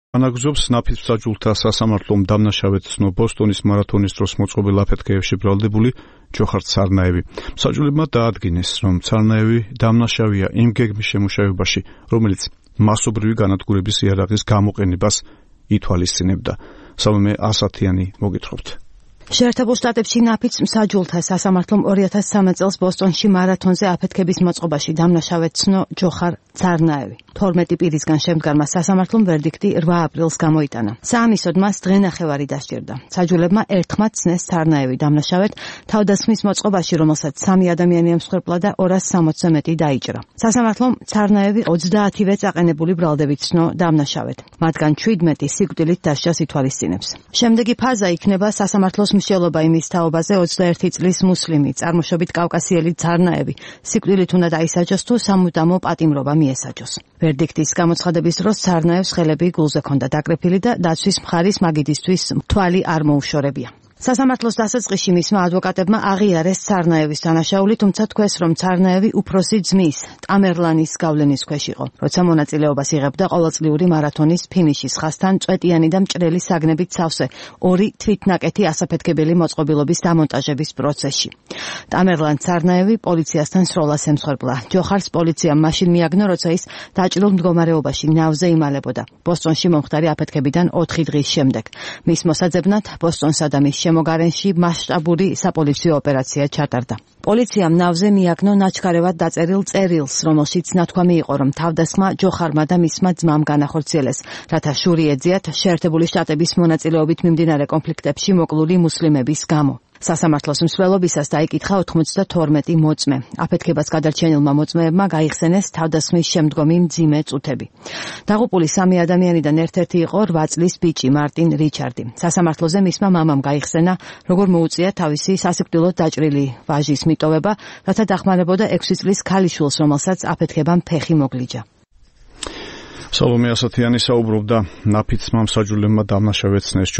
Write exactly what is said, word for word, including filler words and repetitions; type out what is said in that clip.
ანაგზობს ნაფიც მსაჯულთა სასამართლომ დამნაშავედ ცნო ბოსტონის მარათონის დროს მოწყობილ აფეთქეებში ბრალდებული ჯოხარ ცარნაევი. მსაჯულებმა დაადგინეს, რომ ცარნაევი დამნაშავეა იმ გეგმის შემუშავებაში, რომელიც მასობრივი განადგურების იარაღის გამოყენებას ითვალისწინებდა. სალომე ასათიანი მოგითხრობთ. შეერთებულ შტატებში ნაფიც მსაჯულთა სასამართლომ ორი ათას სამი წელს ბოსტონში მარათონზე აფეთქების მოწყობაში დამნაშავედ ცნო ჯოხარ ცარნაევი. თორმეტი პირისგან შემდგარმა სასამართლომ ვერდიქტი რვა აპრილს გამოიტანა. საამისოდ მას დღენახევარი დასჭირდა. მსაჯულებმა ერთხმად ცნეს ცარნაევი დამნაშავედ თავდასხმის მოწყობაში, რომელსაც სამი ადამიანი ემსხვერპლა და ორას სამოცზე მეტი დაიჭრა. სასამართლომ ცარნაევი ოცდაათივე წაყენებული ბრალდებით ცნო დამნაშავედ. მათგან შვიდმეტი სიკვდილით დასჯას ითვალისწინებს. შემდეგი ფაზა იქნება სასამართლოს მშელობა იმის თაობაზე ოცდაერთი წლის მუსლიმი, წარმოშობით კავკასიელი ცარნაევი სიკვდილით უნდა დაისაჯოს თუ სამუდამო პატიმრობა მიესაჯოს. ვერდიქტის გამოცხადების დროს ცარნაევს ხელები გულზე ჰქონდა დაკრეფილი და დაცვის მხარის მაგიდისთვის თვალი არ მოუშორებია. სასამართლოს დასაწყისში მისმა ადვოკატებმა აღიარეს ცარნაევის დანაშაული, თუმცა თქვეს, რომ ცარნაევი უფროსი ძმის ტამერლანის გავლენის ქვეშ იყო, როცა მონაწილეობას იღებდა ყოველწლიური მარათონის ფინიშის ხაზთან წვეტიანი და მჭრელი საგნებით სავსე ორი თვითნაკეთი ასაფეთქებელი მოწყობილობის დამონტაჟების პროცესში. ტამერლან ცარნაევი პოლიციასთან სროლას ემსხვერპლა. ჯოხარს პოლიციამ მაშინ მიაგნო, როცა ის დაჭრილ მდგომარეობაში ნავზე იმალებოდა. ბოსტონში მომხდარი აფეთქებიდან ოთხი დღის შემდეგ. მის მოსაძებნად ბოსტონსა და მის შემოგარენში მასშტაბური საპოლიციო ოპერაცია ჩატარდა. პოლიციამ ნავზე მიაგნო ნაჩქარევად დაწერილ წერილს, რომელშიც ნათქვამი იყო, რომ თავდასხმა ჯოხარმა და მისმა ძმამ განახორციელეს, რათა შური ეძიათ შეერთებული შტატების მონაწილეობით მიმდინარე კონფლიქტებში მოკლული მუსლიმების გამო. სასამართლოს მსვლელობისას დაიკითხა ოთხმოცდათორმეტი მოწმე. აფეთქებას გადარჩენილმა მოწმეებმა გაიხსენეს თავდასხმის შემდგომი მძიმე წუთები. დაღუპული სამი ადამიანიდან ერთ-ერთი იყო რვა წლის ბიჭი მარტინ რიჩარდი. სასამართლოზე მისმა მამამ გაიხსენა, როგორ მოუწია თავისი სასიკვდილოდ დაჭრილი ვაჟის მიტოვება, რათა დახმარებოდა ექვსი წლის ქალიშვილს, რომელსაც აფეთქებამ ფეხი მოგლიჯა. სალომე ასათიანი საუბრობდა ნაფიც მსაჯულებმა დამნაშავედ ცნეს